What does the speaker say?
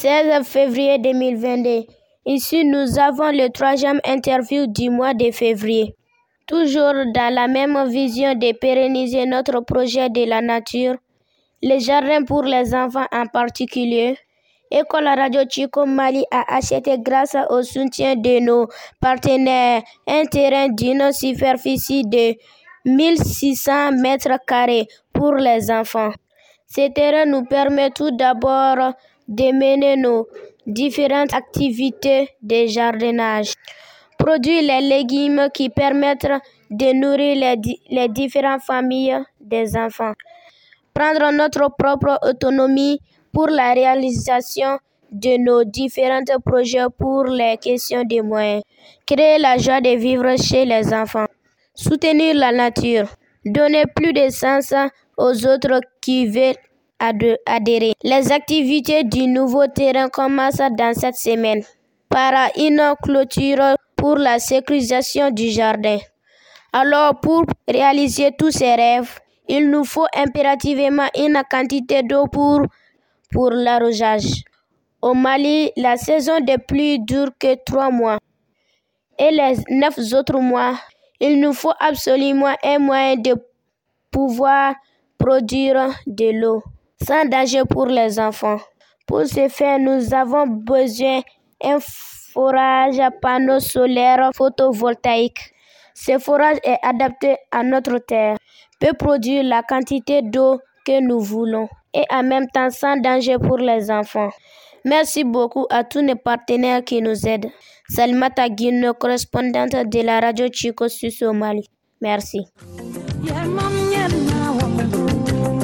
16 février 2022. Ici, nous avons le 3e interview du mois de février. Toujours dans la même vision de pérenniser notre projet de la nature, les jardins pour les enfants en particulier, École Radio Chico Mali a acheté grâce au soutien de nos partenaires un terrain d'une superficie de 1600 mètres carrés pour les enfants. Ce terrain nous permet tout d'abord de mener nos différentes activités de jardinage, produire les légumes qui permettent de nourrir les différentes familles des enfants, prendre notre propre autonomie pour la réalisation de nos différents projets pour les questions de moyens, créer la joie de vivre chez les enfants, soutenir la nature, donner plus de sens aux autres qui veulent adhérer. Les activités du nouveau terrain commencent dans cette semaine par une clôture pour la sécurisation du jardin. Alors, pour réaliser tous ces rêves, il nous faut impérativement une quantité d'eau pour l'arrosage. Au Mali, la saison des pluies dure que 3 mois. Et les 9 autres mois, il nous faut absolument un moyen de pouvoir produire de l'eau sans danger pour les enfants. Pour ce faire, nous avons besoin d'un forage à panneaux solaires photovoltaïques. Ce forage est adapté à notre terre, peut produire la quantité d'eau que nous voulons et en même temps sans danger pour les enfants. Merci beaucoup à tous nos partenaires qui nous aident. Salimata Guino, correspondante de la radio Chico Suisse au Mali. Merci.